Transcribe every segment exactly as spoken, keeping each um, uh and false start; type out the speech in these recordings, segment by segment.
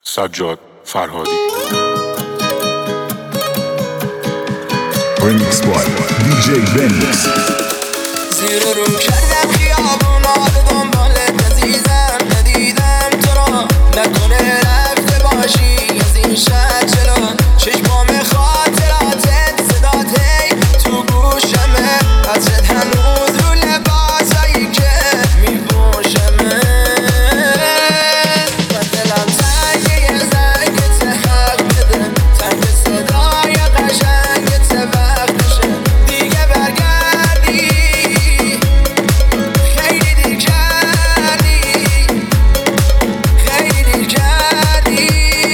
سجاد فرهادی. Remix by دی جی Benmix. زیر رو کردم خیابونا دنبالت عزیزم، ندیدم تو را، نکنه رفته باشی از این شهر چرا؟ چشمام خاطراتت صدات هی تو گوشمه، عطرت هنوز رو لباسایی که میپوشمه. من دلم تنگه یه زنگت حق بده، تنگ صدای قشنگت وقتشه دیگه برگردی، خیلی دیر کردی، خیلی دیر کردی.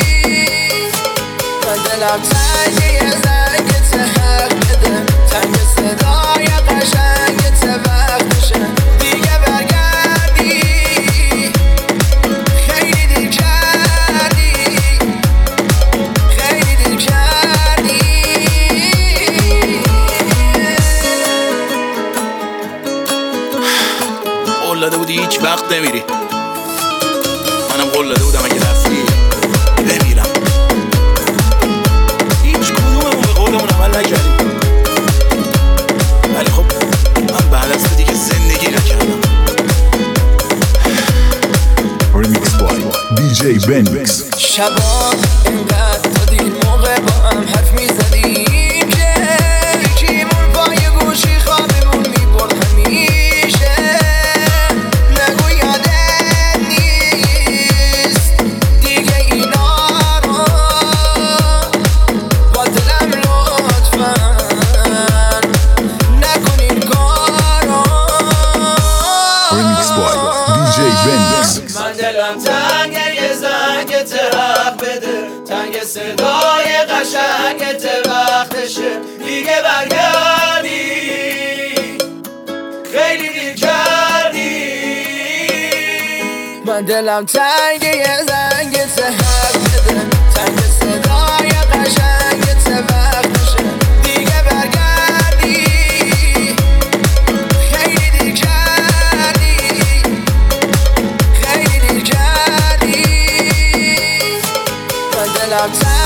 من دلم تنگه یه زنگت حق بده، تنگ صدای قشنگت وقتشه دیگه برگردی، خیلی دیر کردی، خیلی دیر کردی. قول داده بودی هیچ وقت نمیری، منم قول داده بودم اگه رفتی بمیرم. هیچ کدوممون به قولمون عمل نکردیم، ولی خب من بعد از تو دیگه زندگی نکردم. Remix by دی جی Benmix. شبا اینقدر تا دیر موقع با هم حرف میزدیم که یکیمون پای گوشی خوابمون میبرد همیشه. نگو یادت نیست دیگه اینا رو، با دلم لطفا نکن این کارو. Remix by دی جی Benmix. من دلم تنگه یه زنگت حق بده، تنگ صدای قشنگت وقتشه دیگه برگردی، خیلی دیر کردی. من دلم تنگه یه زنگت حق بده، تنگ صدای قشنگت وقتشه دیگه برگردی، خیلی دیر کردی، خیلی دیر کردی. من دلم تنگه